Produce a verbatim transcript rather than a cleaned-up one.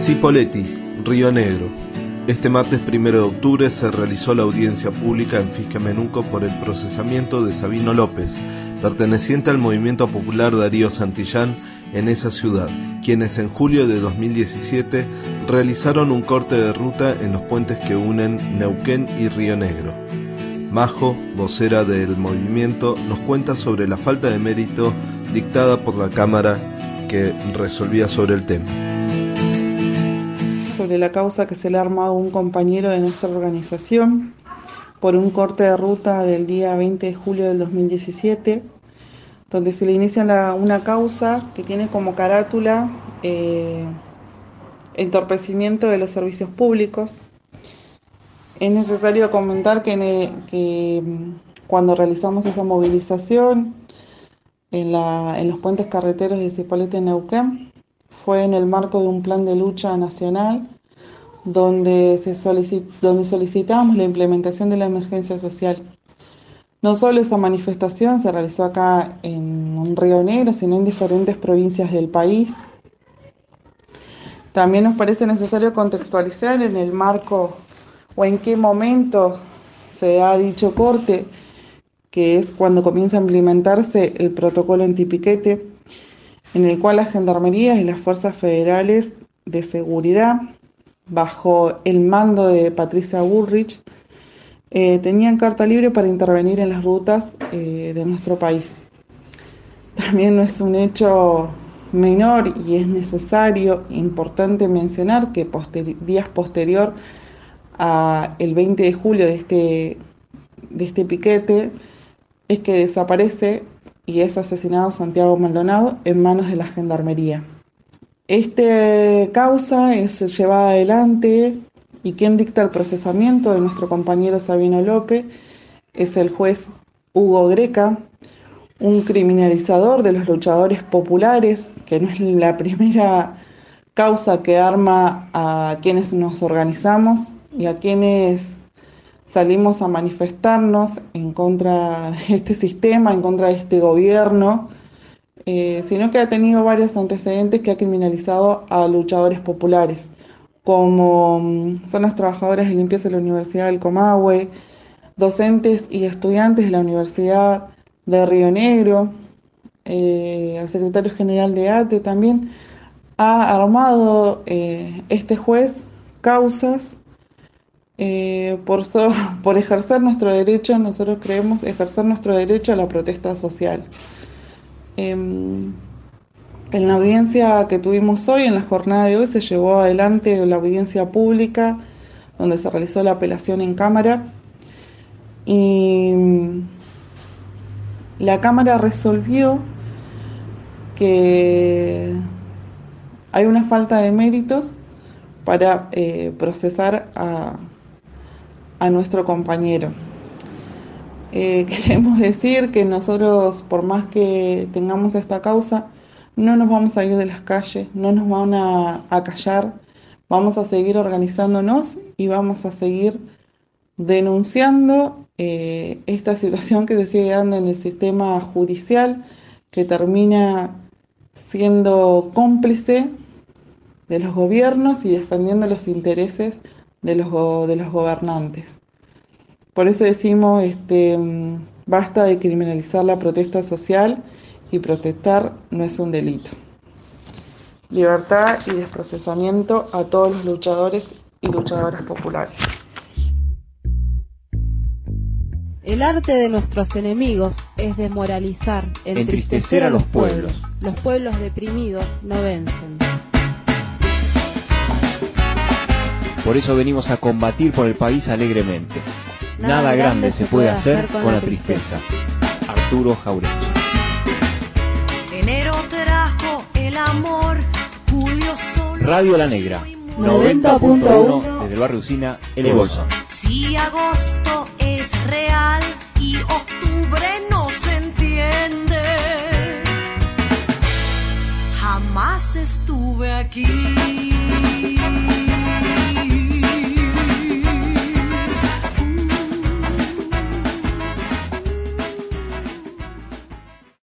Cipolletti, Río Negro. Este martes primero de octubre se realizó la audiencia pública en Fisquemenuco por el procesamiento de Sabino López, perteneciente al movimiento popular Darío Santillán en esa ciudad, quienes en julio de dos mil diecisiete realizaron un corte de ruta en los puentes que unen Neuquén y Río Negro. Majo, vocera del movimiento, nos cuenta sobre la falta de mérito dictada por la Cámara que resolvía sobre el tema. Sobre la causa que se le ha armado a un compañero de nuestra organización por un corte de ruta del día veinte de julio del dos mil diecisiete, donde se le inicia la, una causa que tiene como carátula eh, entorpecimiento de los servicios públicos. Es necesario comentar que, que cuando realizamos esa movilización en, la, en los puentes carreteros de Cipolletti en Neuquén, fue en el marco de un plan de lucha nacional donde, se solicit, donde solicitamos la implementación de la emergencia social. No solo esa manifestación se realizó acá en Río Negro, sino en diferentes provincias del país. También nos parece necesario contextualizar en el marco o en qué momento se da dicho corte, que es cuando comienza a implementarse el protocolo antipiquete, en el cual las gendarmerías y las fuerzas federales de seguridad, bajo el mando de Patricia Bullrich, eh, tenían carta libre para intervenir en las rutas eh, de nuestro país. También no es un hecho menor y es necesario, importante mencionar que posteri- días posterior al veinte de julio de este, de este piquete es que desaparece y es asesinado Santiago Maldonado en manos de la Gendarmería. Esta causa es llevada adelante y quien dicta el procesamiento de nuestro compañero Sabino López es el juez Hugo Greca, un criminalizador de los luchadores populares, que no es la primera causa que arma a quienes nos organizamos y a quienes salimos a manifestarnos en contra de este sistema, en contra de este gobierno, eh, sino que ha tenido varios antecedentes que ha criminalizado a luchadores populares, como son las trabajadoras de limpieza de la Universidad del Comahue, docentes y estudiantes de la Universidad de Río Negro, eh, el secretario general de A T E también ha armado eh, este juez causas Eh, por, so, por ejercer nuestro derecho, nosotros creemos ejercer nuestro derecho a la protesta social. Eh, en la audiencia que tuvimos hoy, en la jornada de hoy, se llevó adelante la audiencia pública, donde se realizó la apelación en Cámara, y la Cámara resolvió que hay una falta de méritos para eh, procesar a a nuestro compañero. Eh, queremos decir que nosotros, por más que tengamos esta causa, no nos vamos a ir de las calles, no nos van a, a callar, vamos a seguir organizándonos y vamos a seguir denunciando eh, esta situación que se sigue dando en el sistema judicial, que termina siendo cómplice de los gobiernos y defendiendo los intereses de los, de los gobernantes. Por eso decimos, este, basta de criminalizar la protesta social, y protestar no es un delito. Libertad y desprocesamiento a todos los luchadores y luchadoras populares. El arte de nuestros enemigos es desmoralizar, entristecer a los pueblos. Los pueblos deprimidos no vencen. Por eso venimos a combatir por el país alegremente. Nada, Nada grande se puede hacer con, con la tristeza. tristeza. Arturo Jauregui. Enero trajo el amor, julio solo. Radio La Negra, noventa punto uno desde el barrio Usina, El Bolsón. Si agosto